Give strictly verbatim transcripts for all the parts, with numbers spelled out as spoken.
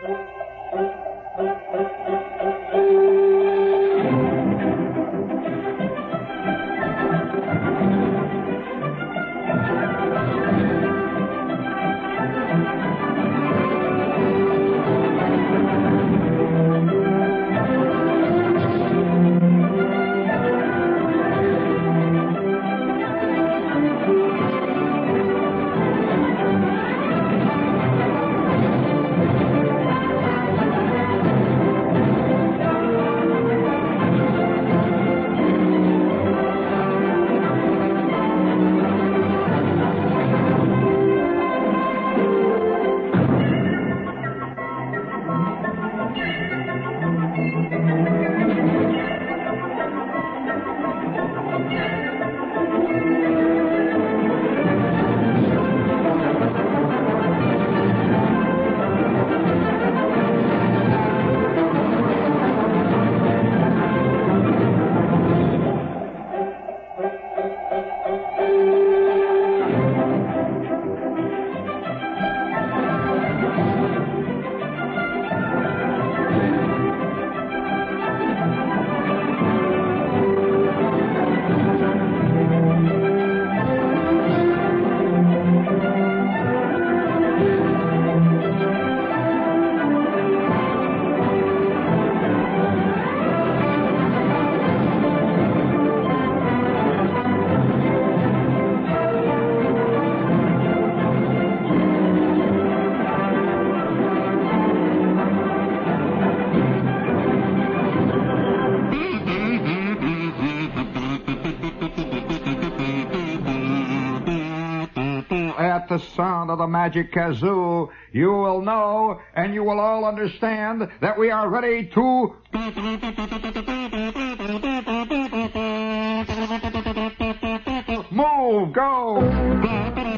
At the sound of the magic kazoo, you will know and you will all understand that we are ready to move, go!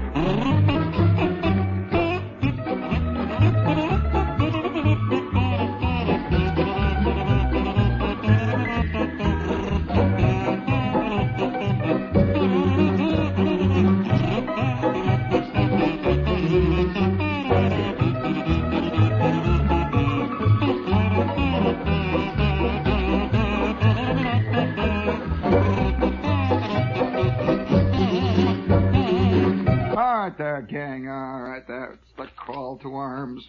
All right there, gang. All right there. It's the call to arms.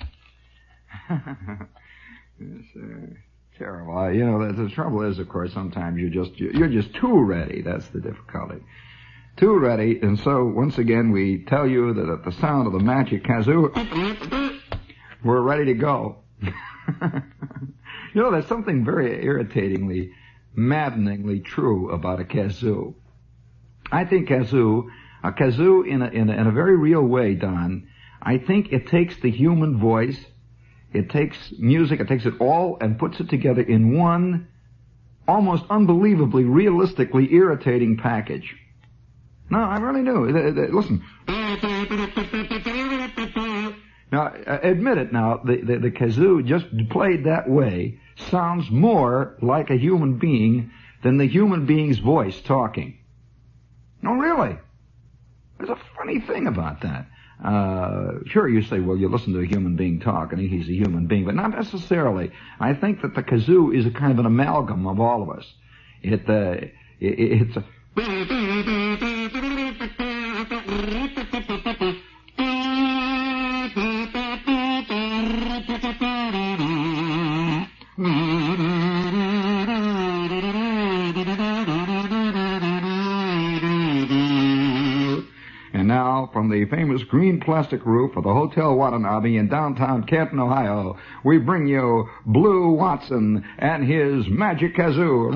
It's uh, terrible. You know, the, the trouble is, of course, sometimes you're just you're just too ready. That's the difficulty. Too ready. And so, once again, we tell you that at the sound of the magic kazoo, we're ready to go. You know, there's something very irritatingly, maddeningly true about a kazoo. I think kazoo, a kazoo in a, in a, in a very real way, Don, I think it takes the human voice, it takes music, it takes it all and puts it together in one almost unbelievably, realistically irritating package. No, I really do. Listen. Now, admit it now, the, the, the kazoo just played that way sounds more like a human being than the human being's voice talking. No, really. There's a funny thing about that. Uh, sure, you say, well, you listen to a human being talk, and he's a human being, but not necessarily. I think that the kazoo is a kind of an amalgam of all of us. It, uh, it, it's a... And now, from the famous green plastic roof of the Hotel Watanabe in downtown Canton, Ohio, we bring you Blue Watson and his Magic Kazoo.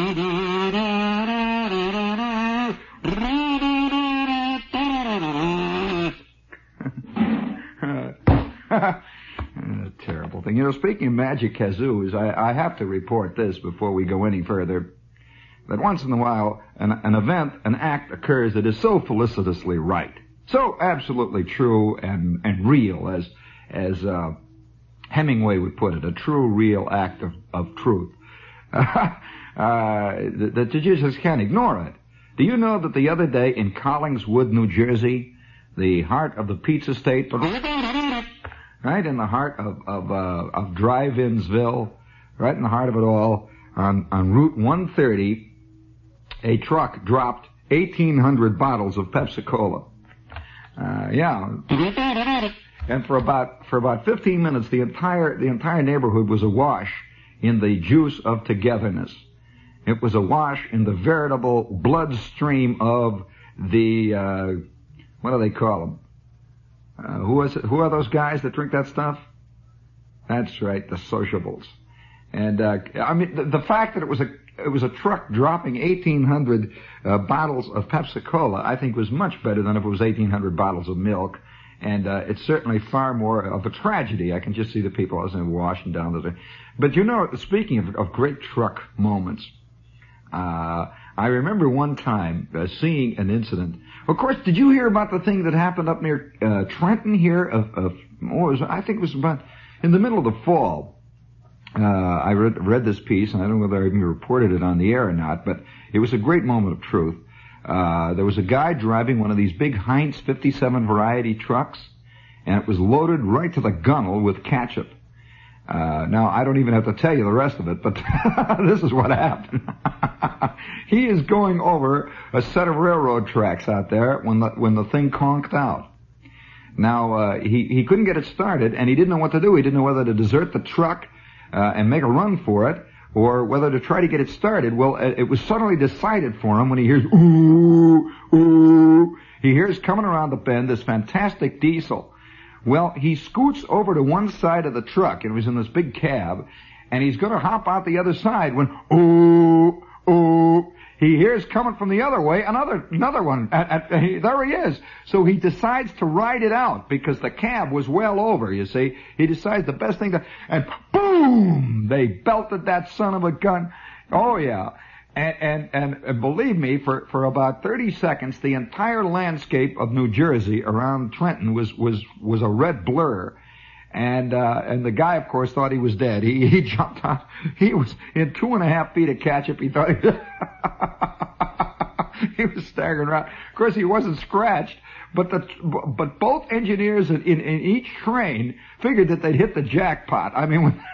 Terrible thing. You know, speaking of Magic Kazoos, I, I have to report this before we go any further. That once in a while, an, an event, an act occurs that is so felicitously right, so absolutely true and, and real, as as uh, Hemingway would put it, a true, real act of, of truth, uh, that, that you just can't ignore it. Do you know that the other day in Collingswood, New Jersey, the heart of the pizza state, right in the heart of of, uh, of Drive-Insville, right in the heart of it all, on on Route one thirty, a truck dropped eighteen hundred bottles of Pepsi-Cola. Uh, yeah. And for about for about fifteen minutes, the entire the entire neighborhood was awash in the juice of togetherness. It was awash in the veritable bloodstream of the uh, what do they call them? Uh, who is it? Who are those guys that drink that stuff? That's right, the sociables. And uh, I mean, the, the fact that it was a it was a truck dropping eighteen hundred uh, bottles of Pepsi-Cola, I think, was much better than if it was eighteen hundred bottles of milk. And uh, it's certainly far more of a tragedy. I can just see the people as in washing down the. But you know, speaking of, of great truck moments, uh, I remember one time uh, seeing an incident. Of course, did you hear about the thing that happened up near uh, Trenton here? Of, of oh, it was, I think it was about in the middle of the fall. Uh, I read, read this piece, and I don't know whether I even reported it on the air or not, but it was a great moment of truth. Uh, there was a guy driving one of these big Heinz fifty-seven variety trucks, and it was loaded right to the gunnel with ketchup. Uh, now, I don't even have to tell you the rest of it, but this is what happened. He is going over a set of railroad tracks out there when the, when the thing conked out. Now, uh, he, he couldn't get it started, and he didn't know what to do. He didn't know whether to desert the truck, uh, and make a run for it, or whether to try to get it started. Well, it was suddenly decided for him when he hears, ooh, ooh. He hears coming around the bend this fantastic diesel. Well, he scoots over to one side of the truck, and it was in this big cab, and he's going to hop out the other side when, ooh, ooh. He hears coming from the other way another another one. And, and he, there he is. So he decides to ride it out because the cab was well over, you see. He decides the best thing to... And boom! They belted that son of a gun. Oh, yeah. And, and, and, and believe me, for, for about thirty seconds, the entire landscape of New Jersey around Trenton was, was, was a red blur. And, uh, and the guy, of course, thought he was dead. He, he jumped out. He was in two and a half feet of ketchup. He thought he, he was staggering around. Of course, he wasn't scratched, but the, but both engineers in, in, in each train figured that they'd hit the jackpot. I mean, when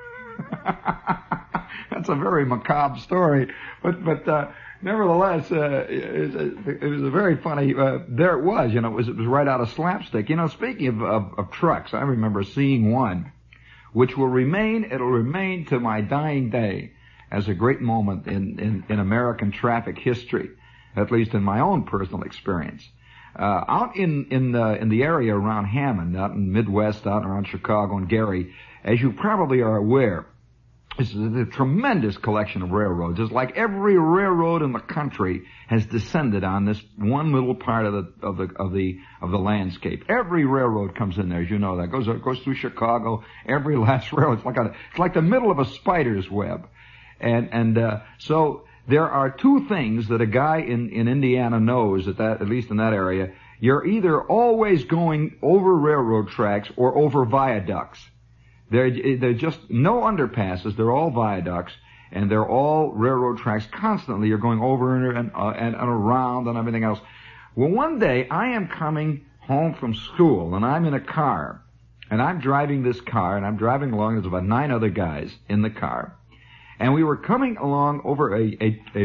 that's a very macabre story, but, but, uh, nevertheless, uh, it, it, it was a very funny, uh, there it was, you know, it was, it was right out of slapstick. You know, speaking of, of, of trucks, I remember seeing one, which will remain, it'll remain to my dying day as a great moment in, in, in American traffic history, at least in my own personal experience. Uh, out in, in the, in the area around Hammond, out in Midwest, out around Chicago and Gary, as you probably are aware, this is a tremendous collection of railroads. It's like every railroad in the country has descended on this one little part of the of the of the of the landscape. Every railroad comes in there, as you know that goes goes through Chicago. Every last railroad. It's like a it's like the middle of a spider's web, and and uh, so there are two things that a guy in in Indiana knows at that at least in that area. You're either always going over railroad tracks or over viaducts. They're, they're just no underpasses. They're all viaducts, and they're all railroad tracks. Constantly, you're going over and, uh, and, and around and everything else. Well, one day, I am coming home from school, and I'm in a car, and I'm driving this car, and I'm driving along. There's about nine other guys in the car, and we were coming along over a, a, a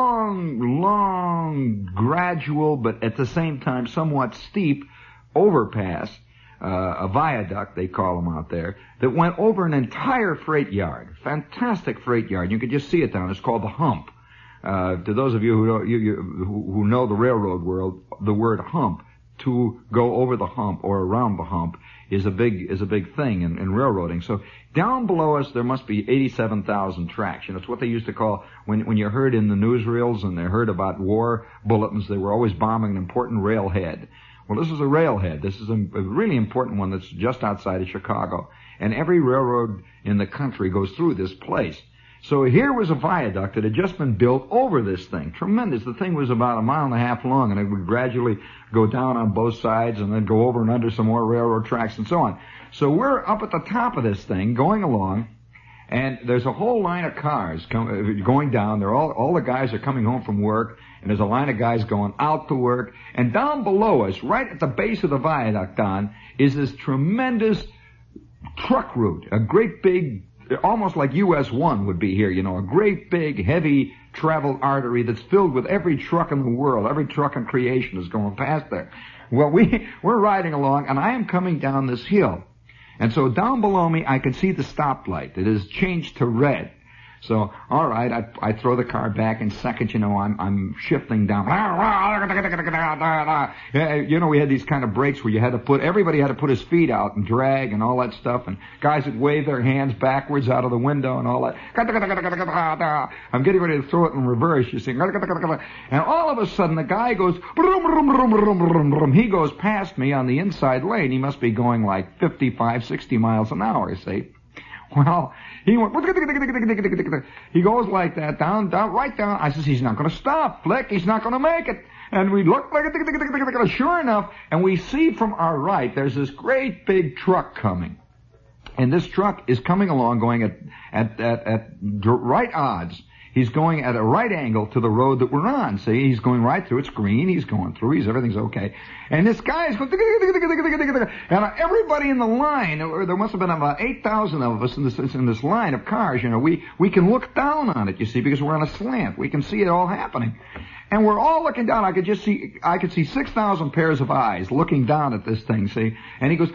long, long, gradual, but at the same time somewhat steep overpass. Uh, a viaduct, they call them out there, that went over an entire freight yard. Fantastic freight yard. You could just see it down. It's called the hump. Uh, to those of you who know, you, you, who, who know the railroad world, the word hump, to go over the hump or around the hump, is a big, is a big thing in, in railroading. So down below us, there must be eighty-seven thousand tracks. You know, it's what they used to call, when, when you heard in the newsreels and they heard about war bulletins, they were always bombing an important railhead. Well, this is a railhead. This is a, a really important one that's just outside of Chicago. And every railroad in the country goes through this place. So here was a viaduct that had just been built over this thing. Tremendous. The thing was about a mile and a half long, and it would gradually go down on both sides and then go over and under some more railroad tracks and so on. So we're up at the top of this thing, going along, and there's a whole line of cars come, going down. They're all, all the guys are coming home from work, and there's a line of guys going out to work. And down below us, right at the base of the viaduct, Don, is this tremendous truck route, a great big, almost like U S one would be here, you know, a great big, heavy traveled artery that's filled with every truck in the world. Every truck in creation is going past there. Well, we, we're riding along, and I am coming down this hill. And so down below me, I could see the stoplight. It has changed to red. So, all right, I, I throw the car back. In seconds, you know, I'm, I'm shifting down. You know, we had these kind of brakes where you had to put, everybody had to put his feet out and drag and all that stuff. And guys would wave their hands backwards out of the window and all that. I'm getting ready to throw it in reverse, you see. And all of a sudden, the guy goes, he goes past me on the inside lane. He must be going like fifty-five, sixty miles an hour, see. Well, he went, he goes like that, down, down, right down. I says, he's not going to stop, Flick. He's not going to make it. And we look like it, sure enough, and we see from our right, there's this great big truck coming. And this truck is coming along going at, at, at, at right odds. He's going at a right angle to the road that we're on. See, he's going right through. It's green. He's going through. He's everything's okay. And this guy is going, and everybody in the line, there must have been about eight thousand of us in this in this line of cars. You know, we we can look down on it. You see, because we're on a slant. We can see it all happening, and we're all looking down. I could just see, I could see six thousand pairs of eyes looking down at this thing. See, and he goes,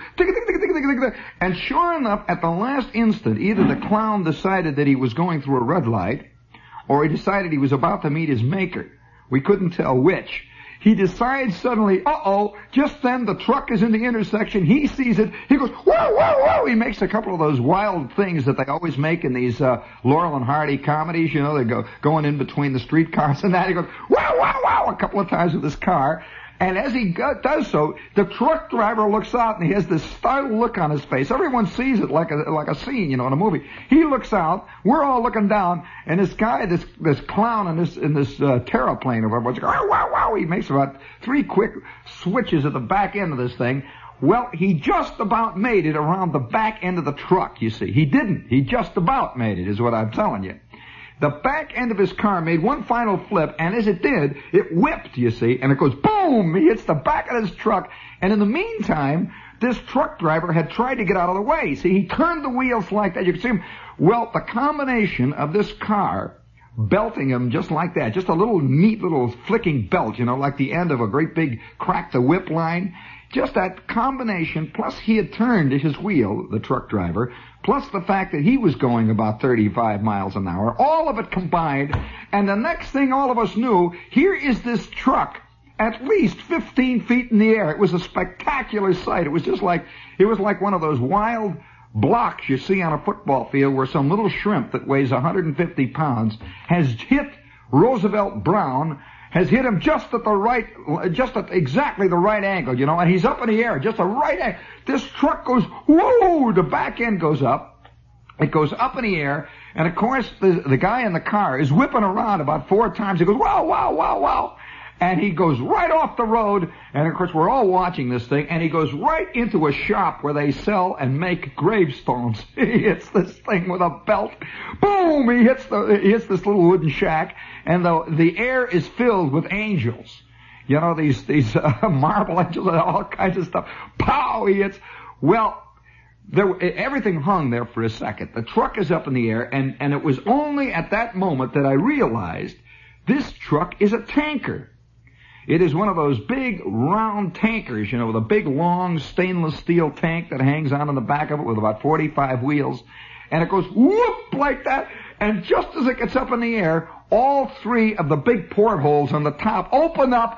and sure enough, at the last instant, either the clown decided that he was going through a red light, or he decided he was about to meet his maker. We couldn't tell which. He decides suddenly, uh-oh, just then the truck is in the intersection. He sees it. He goes, whoa, whoa, whoa. He makes a couple of those wild things that they always make in these uh, Laurel and Hardy comedies. You know, they go going in between the streetcars and that. He goes, whoa, whoa, whoa, a couple of times with his car. And as he go, does so, the truck driver looks out and he has this startled look on his face. Everyone sees it like a like a scene, you know, in a movie. He looks out. We're all looking down, and this guy, this this clown in this in this uh, terraplane over there, wow, wow, wow. He makes about three quick switches at the back end of this thing. Well, he just about made it around the back end of the truck. You see, he didn't. He just about made it, is what I'm telling you. The back end of his car made one final flip, and as it did, it whipped, you see, and it goes boom! He hits the back of his truck, and in the meantime, this truck driver had tried to get out of the way. See, he turned the wheels like that. You can see him. Well, the combination of this car belting him just like that, just a little neat little flicking belt, you know, like the end of a great big crack the whip line, just that combination, plus he had turned his wheel, the truck driver, plus the fact that he was going about thirty-five miles an hour, all of it combined, and the next thing all of us knew, here is this truck at least fifteen feet in the air. It was a spectacular sight. It was just like, it was like one of those wild blocks you see on a football field where some little shrimp that weighs one hundred fifty pounds has hit Roosevelt Brown, has hit him just at the right, just at exactly the right angle, you know, and he's up in the air, just a right angle. This truck goes, whoa, the back end goes up. It goes up in the air, and of course, the, the guy in the car is whipping around about four times. He goes, wow, wow, wow, wow. And he goes right off the road, and of course, we're all watching this thing, and he goes right into a shop where they sell and make gravestones. He hits this thing with a belt. Boom! He hits the, he hits this little wooden shack, and the, the air is filled with angels. You know, these, these uh, marble angels and all kinds of stuff. Pow! He hits. Well, there, everything hung there for a second. The truck is up in the air, and, and it was only at that moment that I realized this truck is a tanker. It is one of those big, round tankers, you know, with a big, long stainless steel tank that hangs on in the back of it with about forty-five wheels. And it goes whoop like that. And just as it gets up in the air, all three of the big portholes on the top open up.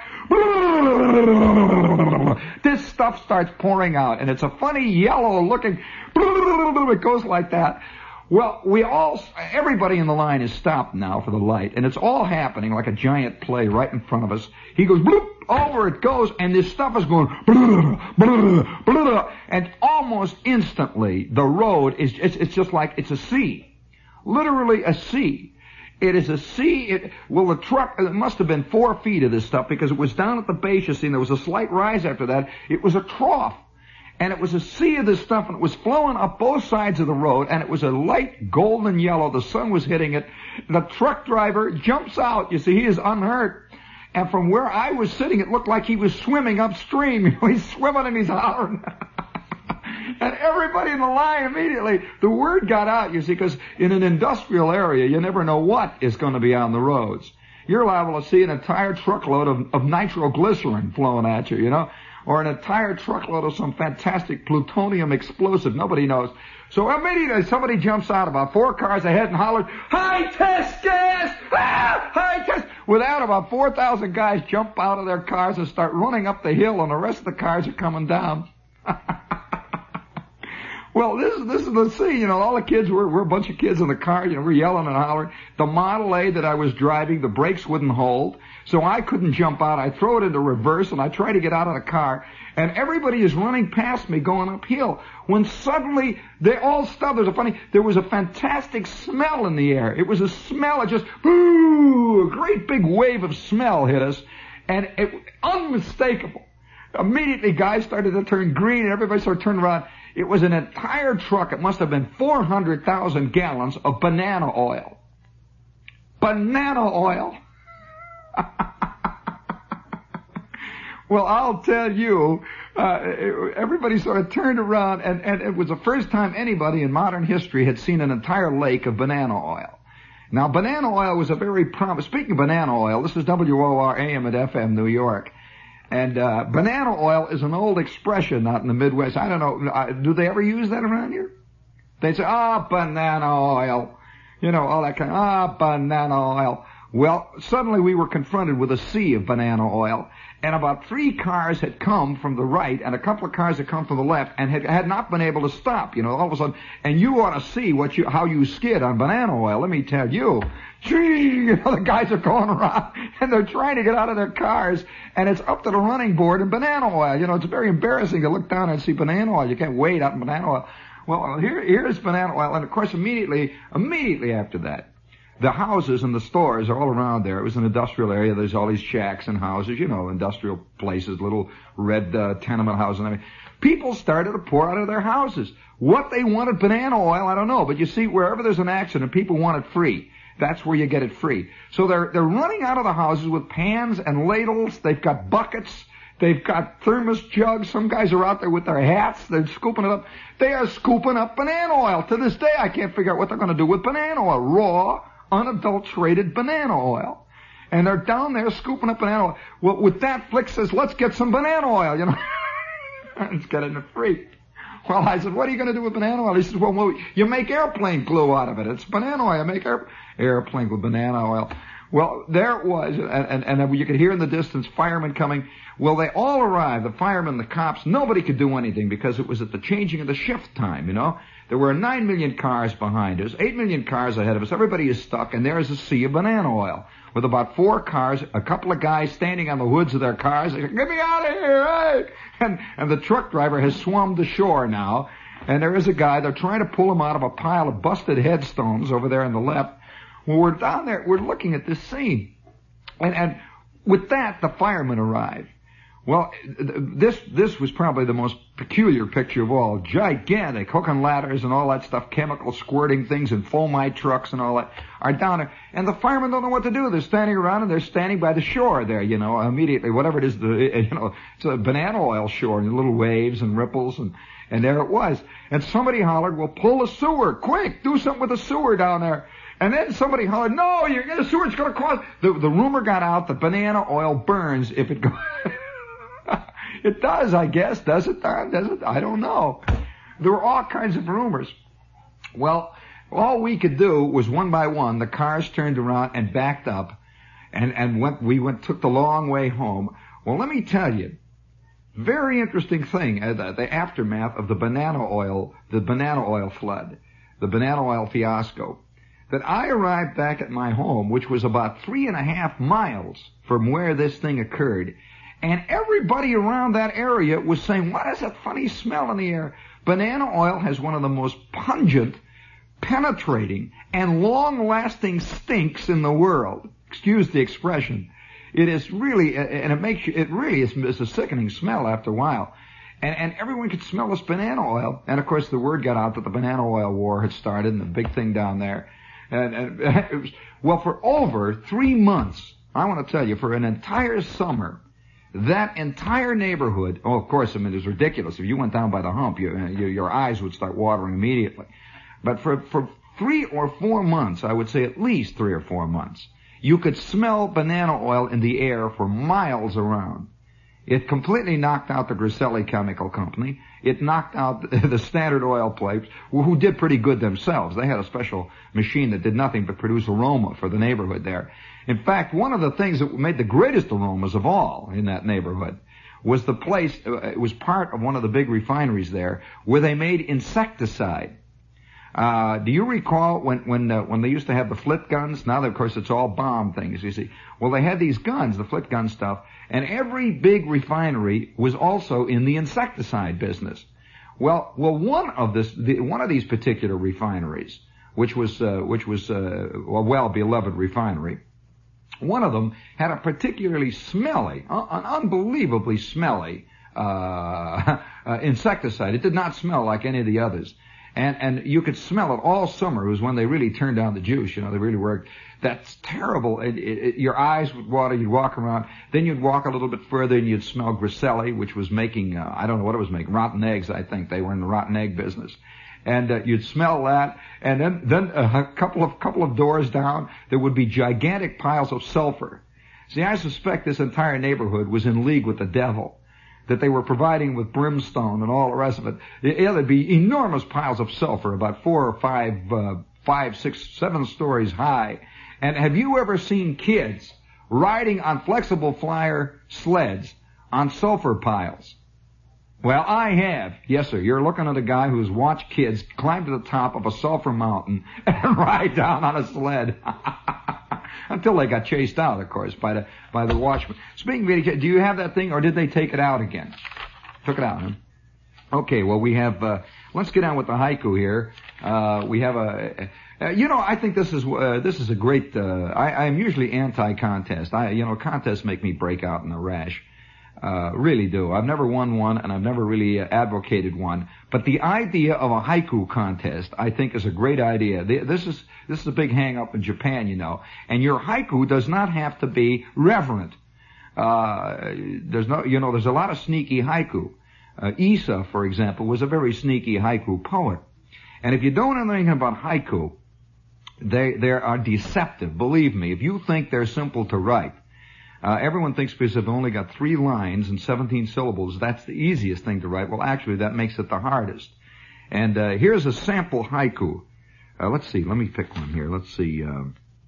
This stuff starts pouring out. And it's a funny yellow looking, it goes like that. Well, we all, everybody in the line is stopped now for the light, and it's all happening like a giant play right in front of us. He goes, bloop, over it goes, and this stuff is going, blah, blah, blah, and almost instantly, the road is, it's, it's just like, it's a sea. Literally a sea. It is a sea, it, well, the truck, it must have been four feet of this stuff, because it was down at the base, you see, and there was a slight rise after that. It was a trough. And it was a sea of this stuff, and it was flowing up both sides of the road, and it was a light golden yellow. The sun was hitting it. The truck driver jumps out. You see, he is unhurt. And from where I was sitting, it looked like he was swimming upstream. You know, he's swimming and he's hollering. And everybody in the line immediately, the word got out, you see, because in an industrial area, you never know what is going to be on the roads. You're liable to see an entire truckload of, of nitroglycerin flowing at you, you know, or an entire truckload of some fantastic plutonium explosive. Nobody knows. So immediately somebody jumps out about four cars ahead and hollers, "High test gas! Ah, high test!" Without about four thousand guys jump out of their cars and start running up the hill, and the rest of the cars are coming down. Well, this is this is the scene. You know, all the kids were we're a bunch of kids in the car. You know, we're yelling and hollering. The Model A that I was driving, the brakes wouldn't hold, so I couldn't jump out. I throw it into reverse, and I try to get out of the car. And everybody is running past me going uphill. When suddenly they all stopped. There's a funny. There was a fantastic smell in the air. It was a smell. It just boo! A great big wave of smell hit us, and it unmistakable. Immediately, guys started to turn green, and everybody started turning around. It was an entire truck. It must have been four hundred thousand gallons of banana oil. Banana oil. Well, I'll tell you, uh, everybody sort of turned around, and, and it was the first time anybody in modern history had seen an entire lake of banana oil. Now, banana oil was a very prominent. Speaking of banana oil, this is W O R A M at F M, New York. And uh, banana oil is an old expression out in the Midwest. I don't know. Uh, do they ever use that around here? They say, "Ah, banana oil." You know, all that kind of, "Ah, banana oil." Well, suddenly we were confronted with a sea of banana oil. And about three cars had come from the right, and a couple of cars had come from the left, and had, had not been able to stop, you know, all of a sudden. And you ought to see what you, how you skid on banana oil. Let me tell you. Gee, you know, the guys are going around, and they're trying to get out of their cars, and it's up to the running board in banana oil. You know, it's very embarrassing to look down and see banana oil. You can't wait out in banana oil. Well, here, here's banana oil, and of course, immediately, immediately after that, the houses and the stores are all around there. It was an industrial area. There's all these shacks and houses, you know, industrial places, little red uh, tenement houses and everything. People started to pour out of their houses. What they wanted banana oil, I don't know. But you see, wherever there's an accident, people want it free. That's where you get it free. So they're they're running out of the houses with pans and ladles. They've got buckets. They've got thermos jugs. Some guys are out there with their hats. They're scooping it up. They are scooping up banana oil. To this day, I can't figure out what they're going to do with banana oil. Raw, unadulterated banana oil. And they're down there scooping up banana oil. Well, with that, Flick says, "Let's get some banana oil," you know. Let's get it free. Well, I said, "What are you going to do with banana oil?" He says, well, well, you make airplane glue out of it. It's banana oil. You make air, airplane with banana oil. Well, there it was, and, and, and you could hear in the distance firemen coming. Well, they all arrived, the firemen, the cops. Nobody could do anything because it was at the changing of the shift time, you know. There were nine million cars behind us, eight million cars ahead of us. Everybody is stuck, and there's a sea of banana oil with about four cars, a couple of guys standing on the hoods of their cars. They say, "Get me out of here, hey!" And, and the truck driver has swum the shore now, and there is a guy. They're trying to pull him out of a pile of busted headstones over there on the left. Well, we're down there. We're looking at this scene. And, and with that, the firemen arrived. Well, this this was probably the most peculiar picture of all. Gigantic hook and ladders and all that stuff, chemical squirting things and fomite trucks and all that are down there. And the firemen don't know what to do. They're standing around and they're standing by the shore there, you know, immediately, whatever it is, the, you know, it's a banana oil shore and little waves and ripples and, and there it was. And somebody hollered, "Well, pull the sewer, quick, do something with the sewer down there." And then somebody hollered, "No, you're in the sewer, it's going to cause..." The, the rumor got out that banana oil burns if it goes... It does, I guess. Does it, Don? Does it? I don't know. There were all kinds of rumors. Well, all we could do was one by one, the cars turned around and backed up, and, and went, we went, took the long way home. Well, let me tell you, very interesting thing, uh, the, the aftermath of the banana oil, the banana oil flood, the banana oil fiasco, that I arrived back at my home, which was about three and a half miles from where this thing occurred. And everybody around that area was saying, "What is that funny smell in the air?" Banana oil has one of the most pungent, penetrating, and long-lasting stinks in the world. Excuse the expression. It is really, and it makes you, it really is it's a sickening smell after a while. And, and everyone could smell this banana oil. And, of course, the word got out that the banana oil war had started and the big thing down there. And, and it was, well, for over three months, I want to tell you, for an entire summer, that entire neighborhood, oh, of course, I mean, it was ridiculous. If you went down by the hump, you, you, your eyes would start watering immediately. But for, for three or four months, I would say at least three or four months, you could smell banana oil in the air for miles around. It completely knocked out the Griselli Chemical Company. It knocked out the Standard Oil pipes, who did pretty good themselves. They had a special machine that did nothing but produce aroma for the neighborhood there. In fact, one of the things that made the greatest aromas of all in that neighborhood was the place, it was part of one of the big refineries there, where they made insecticide. Uh, do you recall when, when, uh, when they used to have the flit guns? Now, of course, it's all bomb things, you see. Well, they had these guns, the flit gun stuff, and every big refinery was also in the insecticide business. Well, well, one of this, the, one of these particular refineries, which was, uh, which was, uh, a well-beloved refinery, one of them had a particularly smelly, uh, an unbelievably smelly, uh, uh, insecticide. It did not smell like any of the others. And, and you could smell it all summer. It was when they really turned down the juice, you know, they really worked. That's terrible. It, it, it, your eyes would water, you'd walk around. Then you'd walk a little bit further and you'd smell Griselli, which was making, uh, I don't know what it was making, rotten eggs, I think. They were in the rotten egg business. And uh, you'd smell that. And then, then a couple of, couple of doors down, there would be gigantic piles of sulfur. See, I suspect this entire neighborhood was in league with the devil, that they were providing with brimstone and all the rest of it. Yeah, there'd be enormous piles of sulfur, about four or five, uh, five, six, seven stories high. And have you ever seen kids riding on flexible flyer sleds on sulfur piles? Well, I have. Yes, sir. You're looking at a guy who's watched kids climb to the top of a sulfur mountain and ride down on a sled. Until they got chased out, of course, by the by the watchman. Speaking of it, do you have that thing, or did they take it out again? Took it out, huh? Okay, well, we have, uh, let's get on with the haiku here. Uh, we have a, uh, you know, I think this is, uh, this is a great, uh, I, I am usually anti-contest. I, you know, contests make me break out in a rash. Uh, really do. I've never won one, and I've never really uh, advocated one. But the idea of a haiku contest, I think, is a great idea. This is this is a big hang-up in Japan, you know. And your haiku does not have to be reverent. Uh, there's no, you know, there's a lot of sneaky haiku. Uh, Issa, for example, was a very sneaky haiku poet. And if you don't know anything about haiku, they they are deceptive. Believe me, if you think they're simple to write. Uh, everyone thinks because they've only got three lines and seventeen syllables, that's the easiest thing to write. Well, actually, that makes it the hardest. And uh, here's a sample haiku. Uh, let's see. Let me pick one here. Let's see. Uh,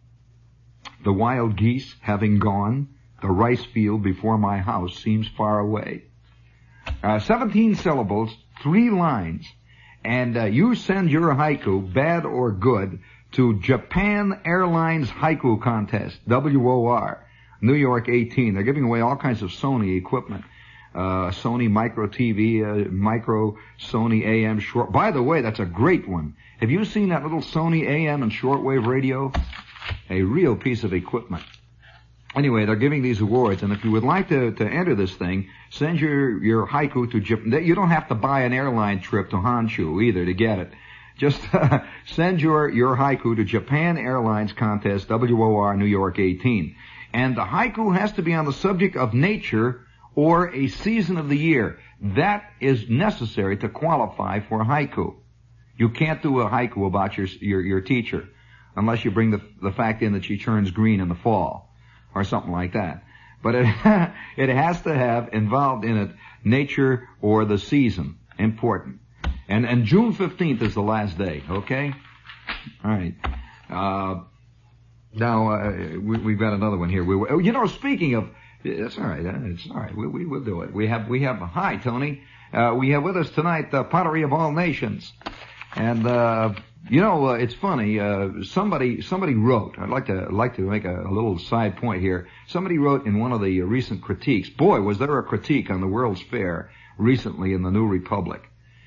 the wild geese having gone, the rice field before my house seems far away. Uh, seventeen syllables, three lines. And uh, you send your haiku, bad or good, to Japan Airlines Haiku Contest, W O R. New York eighteen. They're giving away all kinds of Sony equipment. Uh, Sony Micro T V, uh, Micro Sony A M short. By the way, that's a great one. Have you seen that little Sony A M and shortwave radio? A real piece of equipment. Anyway, they're giving these awards, and if you would like to, to enter this thing, send your, your haiku to Japan. You don't have to buy an airline trip to Honshu either to get it. Just uh, send your, your haiku to Japan Airlines Contest, W O R, New York eighteen. And the haiku has to be on the subject of nature or a season of the year. That is necessary to qualify for a haiku. You can't do a haiku about your your, your teacher unless you bring the, the fact in that she turns green in the fall or something like that. But it it has to have involved in it nature or the season. Important. And and June fifteenth is the last day. Okay. All right. Uh, Now, uh, we, we've got another one here. We, you know, speaking of, it's all right. It's all right. We, we will do it. We have, we have, hi, Tony. Uh, we have with us tonight the Pottery of All Nations. And, uh, you know, uh, it's funny. Uh, somebody, somebody wrote, I'd like to, like to make a, a little side point here. Somebody wrote in one of the recent critiques, boy, was there a critique on the World's Fair recently in the New Republic,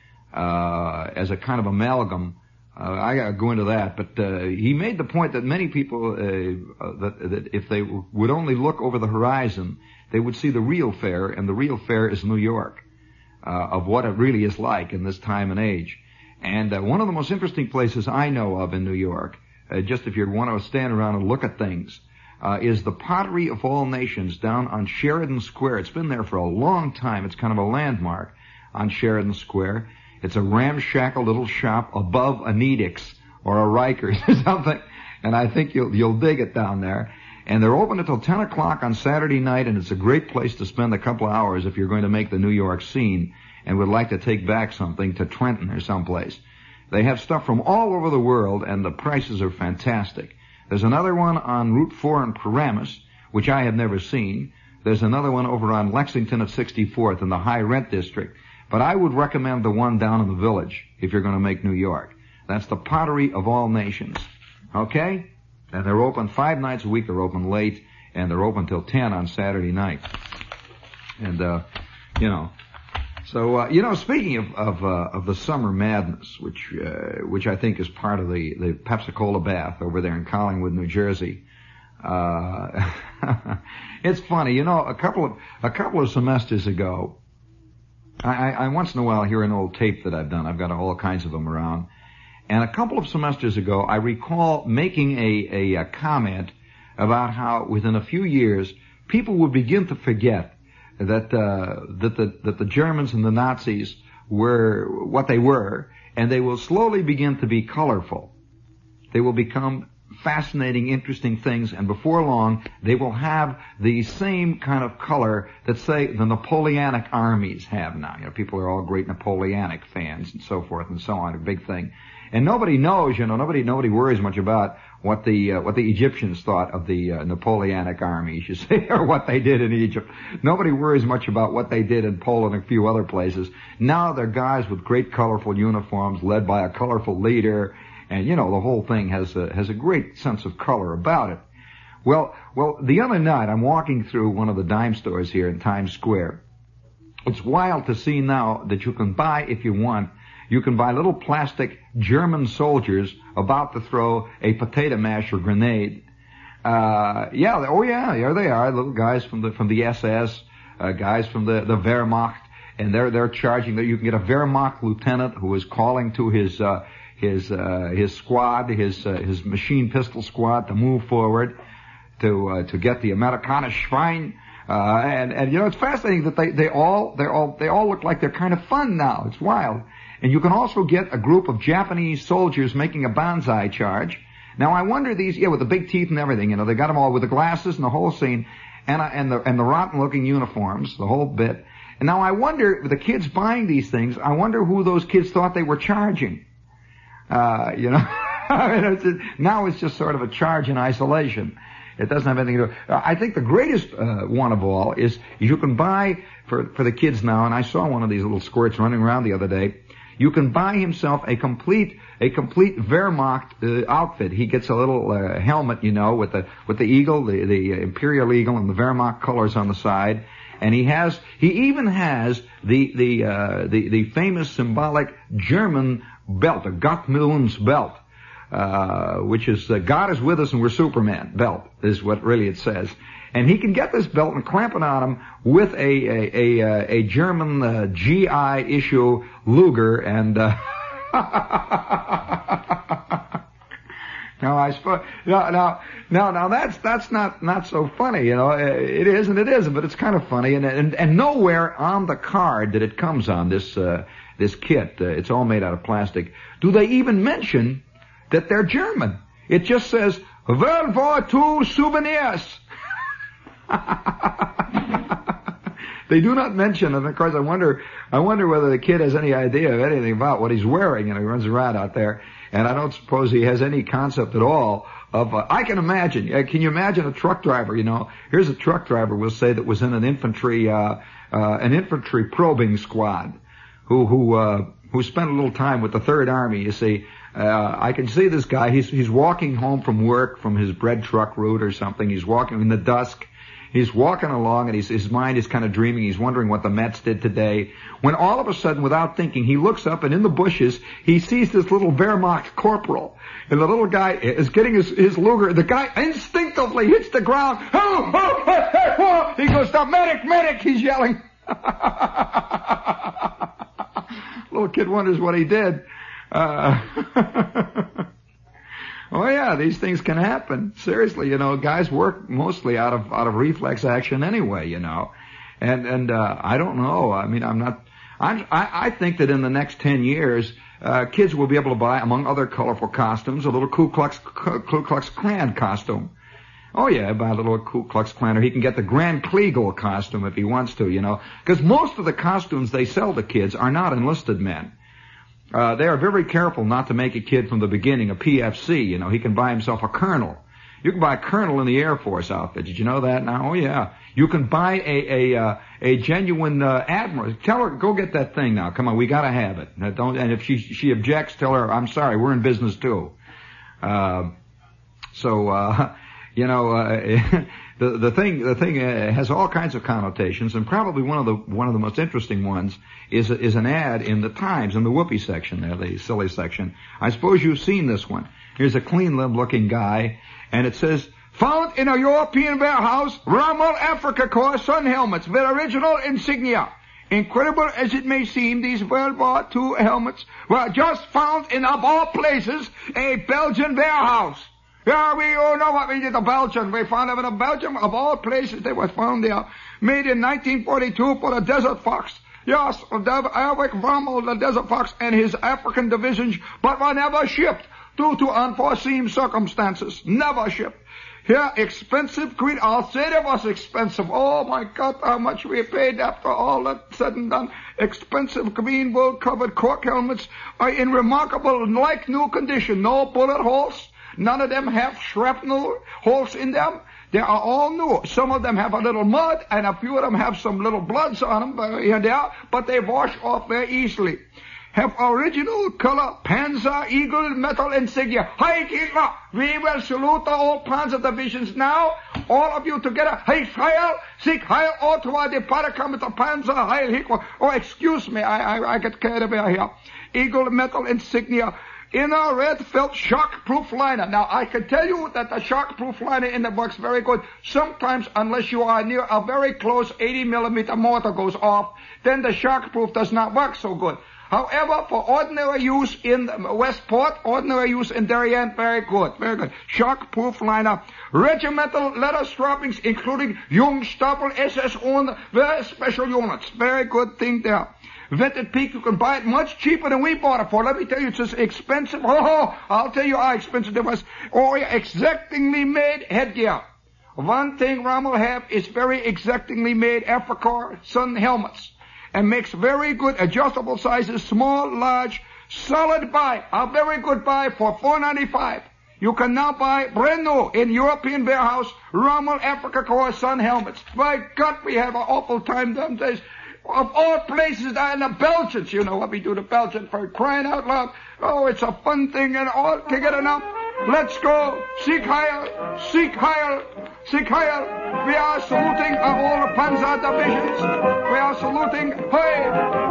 uh, as a kind of amalgam. Uh, I gotta go into that, but uh, he made the point that many people, uh, uh, that, that if they would only look over the horizon, they would see the real fair, and the real fair is New York, uh, of what it really is like in this time and age. And uh, one of the most interesting places I know of in New York, uh, just if you'd want to stand around and look at things, uh, is the Pottery of All Nations down on Sheridan Square. It's been there for a long time. It's kind of a landmark on Sheridan Square. It's a ramshackle little shop above a Needix or a Rikers or something, and I think you'll you'll dig it down there. And they're open until ten o'clock on Saturday night, and it's a great place to spend a couple of hours if you're going to make the New York scene and would like to take back something to Trenton or someplace. They have stuff from all over the world, and the prices are fantastic. There's another one on Route four in Paramus, which I have never seen. There's another one over on Lexington at sixty-fourth in the high rent district. But I would recommend the one down in the Village if you're going to make New York. That's the Pottery of All Nations. Okay? And they're open five nights a week. They're open late, and they're open till ten on Saturday night. And, uh, you know, so, uh, you know, speaking of, of, uh, of the summer madness, which, uh, which I think is part of the, the Pepsi-Cola bath over there in Collingwood, New Jersey, uh, it's funny, you know, a couple of, a couple of semesters ago, I, I, I once in a while hear an old tape that I've done. I've got all kinds of them around. And a couple of semesters ago, I recall making a, a, a comment about how within a few years, people would begin to forget that, uh, that the, that the Germans and the Nazis were what they were, and they will slowly begin to be colorful. They will become fascinating, interesting things, and before long, they will have the same kind of color that, say, the Napoleonic armies have now. You know, people are all great Napoleonic fans and so forth and so on, a big thing. And nobody knows, you know, nobody nobody worries much about what the uh, what the Egyptians thought of the uh, Napoleonic armies, you see, or what they did in Egypt. Nobody worries much about what they did in Poland and a few other places. Now they're guys with great colorful uniforms led by a colorful leader, and, you know, the whole thing has a, has a great sense of color about it. Well, well, the other night I'm walking through one of the dime stores here in Times Square. It's wild to see now that you can buy, if you want, you can buy little plastic German soldiers about to throw a potato masher grenade. Uh, yeah, oh yeah, there they are, little guys from the, from the S S, uh, guys from the, the Wehrmacht, and they're, they're charging that you can get a Wehrmacht lieutenant who is calling to his, uh, his, uh, his squad, his, uh, his machine pistol squad to move forward to, uh, to get the Amerikaner Schwein. Uh, and, and, you know, it's fascinating that they, they all, they all, they all look like they're kind of fun now. It's wild. And you can also get a group of Japanese soldiers making a banzai charge. Now, I wonder these, yeah, with the big teeth and everything, you know, they got them all with the glasses and the whole scene, and, uh, and the, and the rotten-looking uniforms, the whole bit. And now I wonder, the kids buying these things, I wonder who those kids thought they were charging. Uh, you know, I mean, it's, now it's just sort of a charge in isolation. It doesn't have anything to do. I think the greatest uh, one of all is you can buy for for the kids now, and I saw one of these little squirts running around the other day. You can buy himself a complete a complete Wehrmacht uh, outfit. He gets a little uh, helmet, you know, with the with the eagle, the the Imperial Eagle, and the Wehrmacht colors on the side. And he has he even has the the uh, the the famous symbolic German belt, a Gott mit uns belt. Uh, which is, uh, God is with us and we're Superman belt, is what really it says. And he can get this belt and clamp it on him with a, a, a, a German, uh, G I issue Luger and, uh, now I suppose, now, now, now, now that's, that's not, not so funny, you know, it is and it isn't, but it's kind of funny. And, and, and nowhere on the card that it comes on, this, uh, this kit, uh, it's all made out of plastic, do they even mention that they're German. It just says, World War Two souvenirs. They do not mention, and of course I wonder, I wonder whether the kid has any idea of anything about what he's wearing, and he runs around out there, and I don't suppose he has any concept at all of, uh, I can imagine, uh, can you imagine a truck driver, you know, here's a truck driver, we'll say, that was in an infantry, uh, uh, an infantry probing squad, who, who, uh, who spent a little time with the Third Army, you see. Uh, I can see this guy, he's, he's walking home from work, from his bread truck route or something. He's walking in the dusk. He's walking along and he's, his mind is kind of dreaming. He's wondering what the Mets did today. When all of a sudden, without thinking, he looks up and in the bushes, he sees this little Wehrmacht corporal. And the little guy is getting his, his Luger. The guy instinctively hits the ground. Oh, oh, oh, oh. He goes, "Stop, medic, medic," he's yelling. Little kid wonders what he did. Uh, Oh yeah, these things can happen. Seriously, you know, guys work mostly out of out of reflex action anyway, you know, and and uh, I don't know. I mean, I'm not. I'm, I I think that in the next ten years, uh, kids will be able to buy, among other colorful costumes, a little Ku Klux Ku Klux Klan costume. Oh yeah, buy a little Ku Klux Klan, or he can get the Grand Kleagle costume if he wants to, you know, because most of the costumes they sell to kids are not enlisted men. Uh, they are very careful not to make a kid from the beginning a P F C. You know, he can buy himself a colonel. You can buy a colonel in the Air Force outfit. Did you know that now? Oh, yeah. You can buy a a uh, a genuine uh, admiral. Tell her, go get that thing now. Come on, we got to have it. Now, don't. And if she she objects, tell her, I'm sorry, we're in business too. Uh, so, uh, you know, uh, the the thing the thing uh, has all kinds of connotations, and probably one of the one of the most interesting ones is is an ad in the Times in the whoopee section there, the silly section. I suppose you've seen this one. Here's a clean-limbed-looking guy, and it says, "Found in a European warehouse, Rommel Africa Corps sun helmets with original insignia. Incredible as it may seem, these World War Two helmets were just found in, of all places, a Belgian warehouse." Yeah, we all know what we did to Belgium. We found them in a Belgium, of all places. They were found there. Made in nineteen forty-two for the Desert Fox. Yes, Erwin Rommel, the Desert Fox, and his African divisions, but were never shipped due to unforeseen circumstances. Never shipped. Here, expensive green. I'll say it was expensive. Oh, my God, how much we paid after all that said and done. Expensive green wool-covered cork helmets are in remarkable, like new condition. No bullet holes. None of them have shrapnel holes in them. They are all new. Some of them have a little mud, and a few of them have some little bloods on them here and there, but they wash off very easily. Have original color Panzer Eagle metal insignia. Heil Hitler! We will salute the old Panzer divisions now. All of you together. Heil Heil! Sieg Heil! All to our departure with the Panzer Heil Hitler. Oh, excuse me, I, I, I get carried away here. Eagle metal insignia. In a red felt shock-proof liner. Now, I can tell you that the shock-proof liner in the box very good. Sometimes, unless you are near a very close eighty millimeter mortar goes off, then the shock-proof does not work so good. However, for ordinary use in Westport, ordinary use in Darien, very good, very good. Shock-proof liner. Regimental leather strappings, including Jungstapel S S on very special units. Very good thing there. Vented Peak, you can buy it much cheaper than we bought it for. Let me tell you, it's just expensive. Oh, I'll tell you how expensive it was. Oh, exactingly made headgear. One thing Rommel have is very exactingly made Africa sun helmets, and makes very good adjustable sizes, small, large, solid buy. A very good buy for four ninety-five. You can now buy brand new in European warehouse Rommel Africa Corps sun helmets. My God, we have an awful time them days. Of all places, and the Belgians, you know what we do to Belgians for crying out loud. Oh, it's a fun thing and all together now. Let's go. Sieg Heil, Sieg Heil, Sieg Heil. We are saluting all the Panzer divisions. We are saluting. Hey!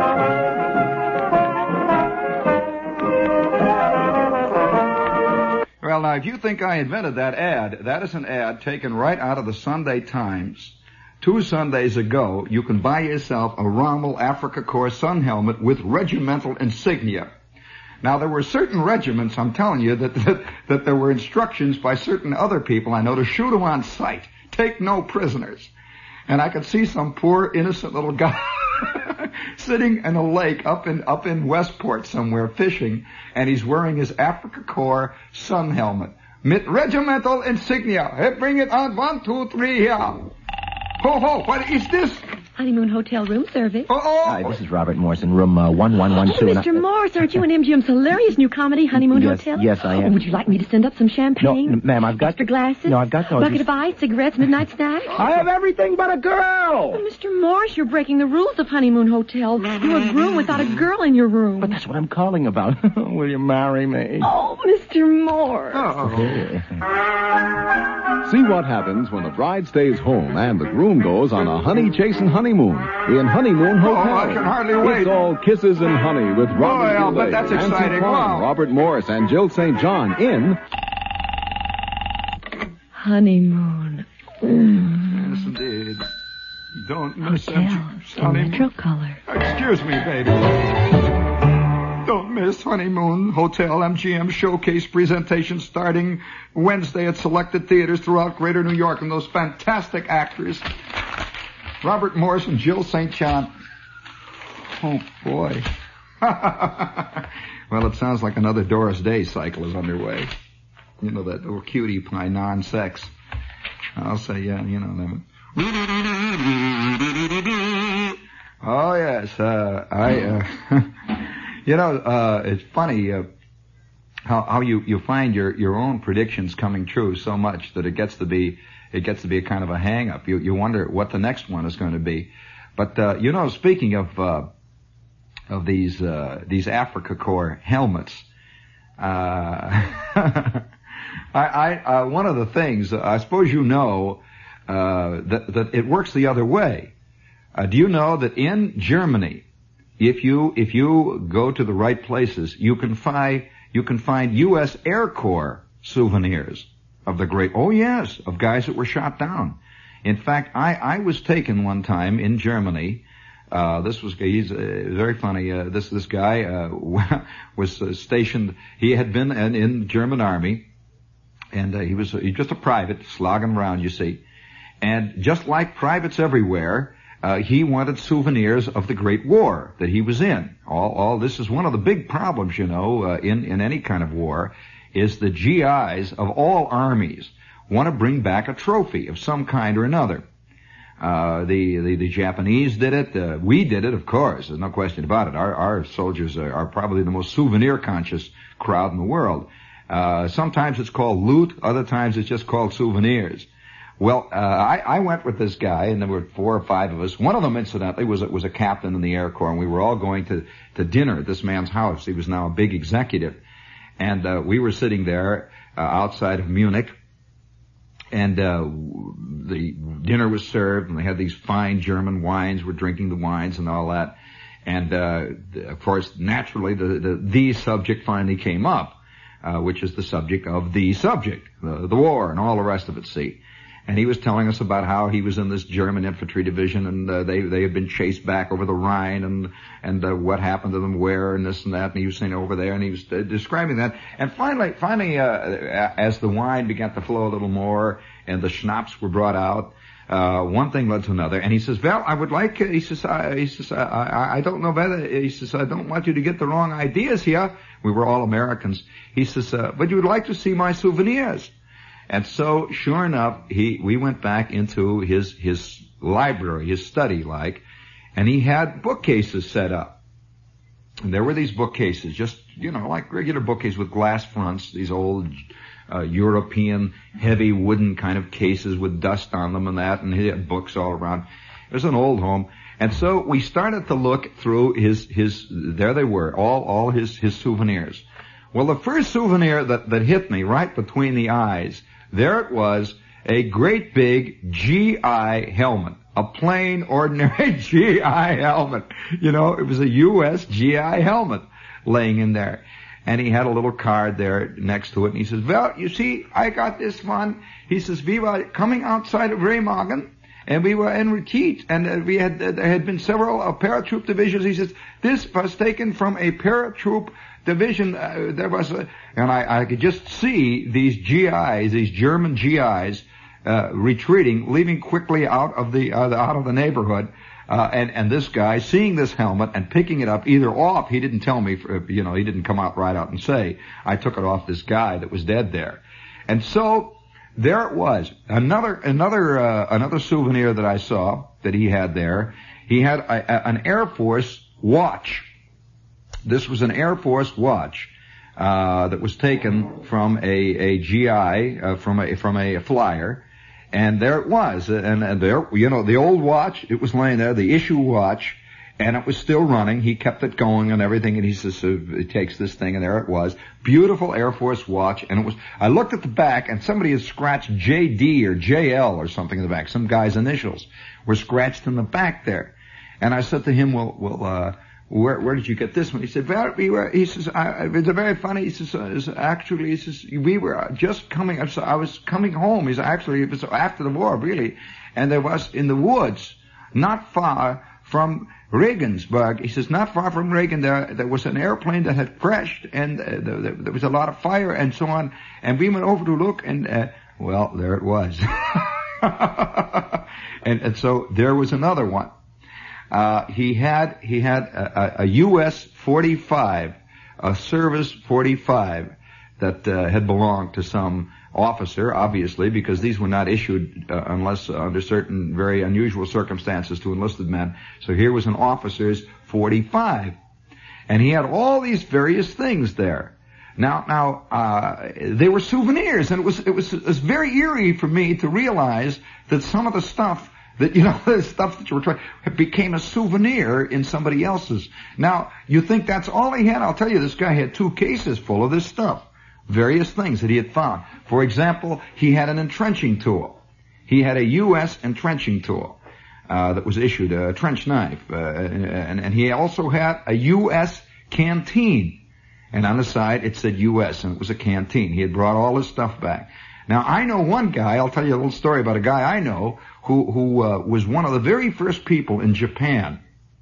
Well, now, if you think I invented that ad, that is an ad taken right out of the Sunday Times. Two Sundays ago, you can buy yourself a Rommel Africa Corps sun helmet with regimental insignia. Now, there were certain regiments, I'm telling you, that, that that there were instructions by certain other people I know to shoot them on sight, take no prisoners. And I could see some poor, innocent little guy sitting in a lake up in up in Westport somewhere fishing, and he's wearing his Africa Corps sun helmet. Mit regimental insignia. Hey, bring it on. One, two, three, here. Ho, ho, what is this? Honeymoon Hotel room service. Oh, oh. Hi, this is Robert Morrison, room uh, one one one two. Oh, Mister I... Morse, aren't you in M G M's hilarious new comedy, Honeymoon yes, Hotel? Yes, I am. Oh, would you like me to send up some champagne? No, ma'am, I've got... Extra glasses? No, I've got no... Bucket just... of ice, cigarettes, midnight snacks? I have everything but a girl! Oh, Mister Morse, you're breaking the rules of Honeymoon Hotel. You're a groom without a girl in your room. But that's what I'm calling about. Will you marry me? Oh, Mister Morse. Oh. See what happens when the bride stays home and the groom goes on a honey-chasing honeymoon in Honeymoon Hotel. Oh, I can hardly wait. It's all kisses and honey with Robert I'll bet Goulet, that's Nancy exciting. Kwan, Wow. Robert Morris, and Jill Saint John in Honeymoon. Mm. Yes, indeed. Don't miss Hotel it. in Metro Color. Excuse me, baby. Don't miss first honeymoon hotel M G M showcase presentation starting Wednesday at selected theaters throughout Greater New York, and those fantastic actors, Robert Morris and Jill Saint John. Oh, boy. Well, it sounds like another Doris Day cycle is underway. You know, that little cutie pie, non-sex. I'll say, yeah, you know them. Oh, yes. Uh, I, uh, you know, uh, it's funny, uh, how, how you, you find your, your own predictions coming true so much that it gets to be, it gets to be a kind of a hang-up. You, you wonder what the next one is going to be. But, uh, you know, speaking of, uh, of these, uh, these Africa Corps helmets, uh, I, I, uh, one of the things, I suppose you know, uh, that, that it works the other way. Uh, do you know that in Germany, if you, if you go to the right places, you can find, you can find U S Air Corps souvenirs of the great, oh yes, of guys that were shot down. In fact, I, I was taken one time in Germany. Uh, this was, he's uh, very funny. Uh, this, this guy, uh, was uh, stationed, he had been in, in the German army, and uh, he was, he was just a private, slogging around, you see. And just like privates everywhere, uh, he wanted souvenirs of the Great War that he was in. All, all this is one of the big problems, you know, uh, in, in any kind of war, is the G Is of all armies want to bring back a trophy of some kind or another. Uh, the, the, the Japanese did it. Uh, we did it, of course. There's no question about it. Our, our soldiers are, are probably the most souvenir-conscious crowd in the world. Uh, sometimes it's called loot. Other times it's just called souvenirs. Well, uh, I, I went with this guy, and there were four or five of us. One of them, incidentally, was, was a captain in the Air Corps, and we were all going to, to dinner at this man's house. He was now a big executive. And, uh, we were sitting there, uh, outside of Munich. And, uh, the dinner was served, and they had these fine German wines. We're drinking the wines and all that. And, uh, of course, naturally, the, the, the subject finally came up, uh, which is the subject of the subject, the, the war and all the rest of it, see. And he was telling us about how he was in this German infantry division, and uh, they they had been chased back over the Rhine, and and uh, what happened to them where, and this and that. And he was saying over there, and he was uh, describing that. And finally, finally, uh, as the wine began to flow a little more, and the schnapps were brought out, uh, one thing led to another. And he says, "Well, I would like," he says, I, he says, I, I, I don't know whether, he says, I don't want you to get the wrong ideas here. We were all Americans. He says, uh, but you would like to see my souvenirs. And so, sure enough, he, we went back into his, his library, his study like, and he had bookcases set up. And there were these bookcases, just, you know, like regular bookcases with glass fronts, these old, uh, European heavy wooden kind of cases with dust on them and that, and he had books all around. It was an old home. And so we started to look through his, his, there they were, all, all his, his souvenirs. Well, the first souvenir that, that hit me right between the eyes, there it was, a great big G I helmet. A plain, ordinary G I helmet. You know, it was a U S G I helmet laying in there. And he had a little card there next to it, and he says, well, you see, I got this one. He says, we were coming outside of Remagen, and we were en route, and uh, we had, uh, there had been several uh, paratroop divisions. He says, this was taken from a paratroop division. Uh, there was a, and I, I could just see these G Is, these German G Is, uh, retreating, leaving quickly out of the, uh, out of the neighborhood. Uh, and, and this guy seeing this helmet and picking it up either off, he didn't tell me, for, you know, he didn't come out right out and say, I took it off this guy that was dead there. And so, there it was. Another, another, uh, another souvenir that I saw that he had there. He had a, a, an Air Force watch. This was an Air Force watch, uh, that was taken from a, a G I, uh, from a, from a flyer. And there it was. And, and there, you know, the old watch, it was laying there, the issue watch, and it was still running. He kept it going and everything, and he says, so he takes this thing, and there it was. Beautiful Air Force watch, and it was, I looked at the back, and somebody had scratched J D or J L or something in the back. Some guy's initials were scratched in the back there. And I said to him, well, well, uh, where, where did you get this one? He said, well, we were, he says, I, it's very funny. He says, uh, actually, he says, we were just coming, I was coming home. He said, actually, it was after the war, really. And there was in the woods, not far from Regensburg. He says, not far from Reagan, there, there was an airplane that had crashed, and uh, there, there was a lot of fire and so on. And we went over to look, and, uh, well, there it was. and, and so there was another one. Uh, he had, he had a, a, a U S forty-five, a service forty-five that uh, had belonged to some officer, obviously, because these were not issued uh, unless uh, under certain very unusual circumstances to enlisted men. So here was an officer's forty-five. And he had all these various things there. Now, now, uh, they were souvenirs, and it was, it was, it was very eerie for me to realize that some of the stuff that, you know, the stuff that you were trying, it became a souvenir in somebody else's. Now, you think that's all he had? I'll tell you, this guy had two cases full of this stuff. Various things that he had found. For example, he had an entrenching tool. He had a U S entrenching tool uh, that was issued, a trench knife. Uh, and, and he also had a U S canteen. And on the side, it said U S, and it was a canteen. He had brought all his stuff back. Now, I know one guy, I'll tell you a little story about a guy I know who, who uh, was one of the very first people in Japan.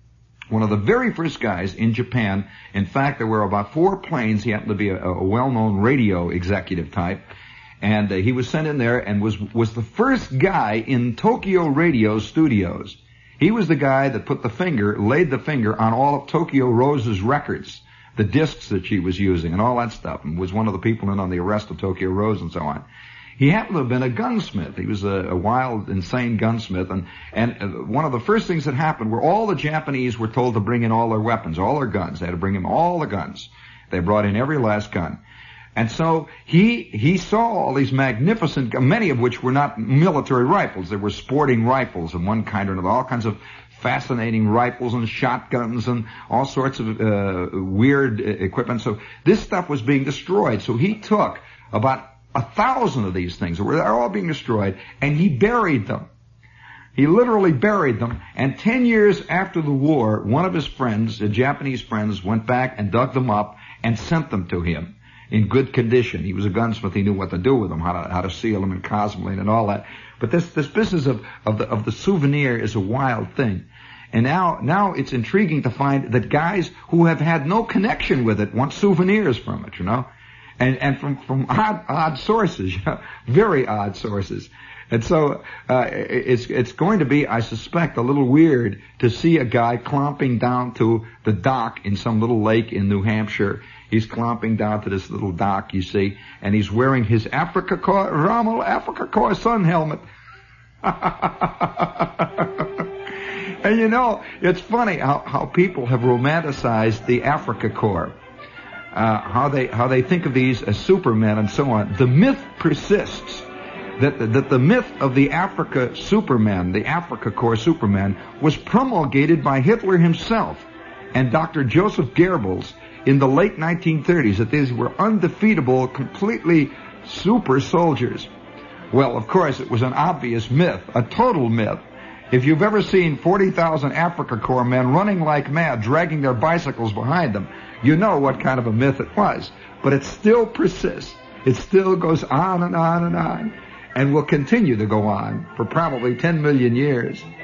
One of the very first guys in Japan. In fact, there were about four planes. He happened to be a, a well-known radio executive type. And uh, he was sent in there and was was the first guy in Tokyo Radio Studios. He was the guy that put the finger, laid the finger on all of Tokyo Rose's records, the discs that she was using and all that stuff, and was one of the people in on the arrest of Tokyo Rose and so on. He happened to have been a gunsmith. He was a, a wild, insane gunsmith. And, and uh, one of the first things that happened were all the Japanese were told to bring in all their weapons, all their guns. They had to bring in all the guns. They brought in every last gun. And so he, he saw all these magnificent, many of which were not military rifles. They were sporting rifles of one kind or another, all kinds of fascinating rifles and shotguns and all sorts of uh, weird equipment. So this stuff was being destroyed. So he took about a thousand of these things. They're all being destroyed, and he buried them. He literally buried them, and ten years after the war, one of his friends, the Japanese friends, went back and dug them up and sent them to him in good condition. He was a gunsmith. He knew what to do with them, how to, how to seal them in cosmoline and all that. But this, this business of, of the, of the souvenir is a wild thing. And now, now it's intriguing to find that guys who have had no connection with it want souvenirs from it, you know? And, and from, from odd, odd sources, you know, very odd sources. And so, uh, it's, it's going to be, I suspect, a little weird to see a guy clomping down to the dock in some little lake in New Hampshire. He's clomping down to this little dock, you see, and he's wearing his Africa Corps, Rommel Africa Corps sun helmet. And you know, it's funny how, how people have romanticized the Africa Corps. Uh, how they how they think of these as supermen and so on. The myth persists that the, that the myth of the Africa Superman, the Africa Corps Superman, was promulgated by Hitler himself and Doctor Joseph Goebbels in the late nineteen thirties. That these were undefeatable, completely super soldiers. Well, of course, it was an obvious myth, a total myth. If you've ever seen forty thousand Africa Corps men running like mad, dragging their bicycles behind them, you know what kind of a myth it was. But it still persists. It still goes on and on and on, and will continue to go on for probably ten million years.